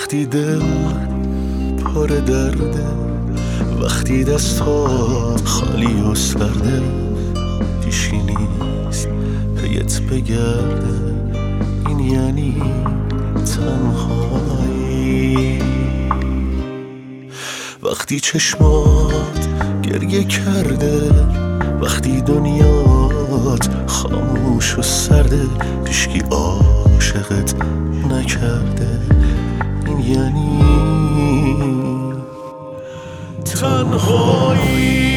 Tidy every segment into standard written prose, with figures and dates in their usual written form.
وقتی دل پر درده، وقتی دستات خالی و سرده، هیچکی نیست پیت بگرده، این یعنی تنهایی. وقتی چشمات گریه کرده، وقتی دنیات خاموش و سرده، هیچکی عاشقت نکرده، این یعنی تنهایی.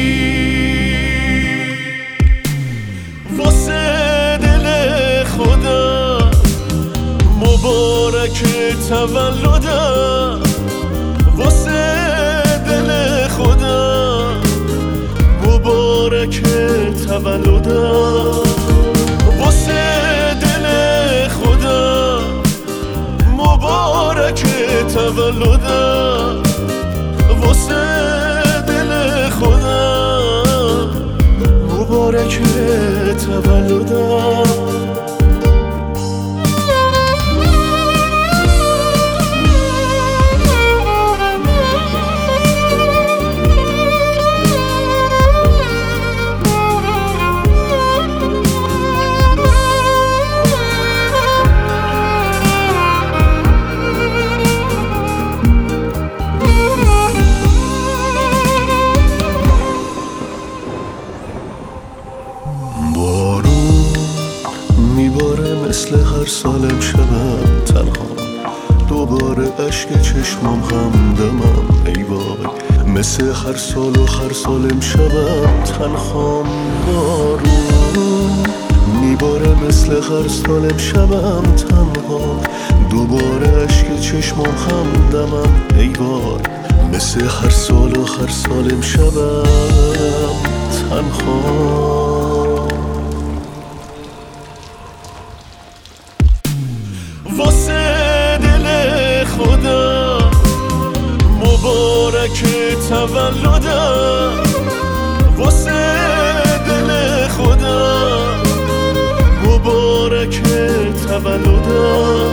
واسه دل خدا مبارک تولدم، واسه دل خدا مبارک تولدم، واسه دل خدا مبارک تولدم، واسه دل خدا مبارک تولدم. مثل هر سال امشبم تنها، دوباره اشک چشمم همدمم ای وای. مثل هر سال و هر سال امشبم تنهام، بارون میباره مثل هر سال امشبم تنها، دوباره اشک چشمم همدمم ای وای. مثل هر سال و هر سال امشبم تنها. واسه دل خدا مبارک تولدم، واسه دل خدا مبارک تولدم،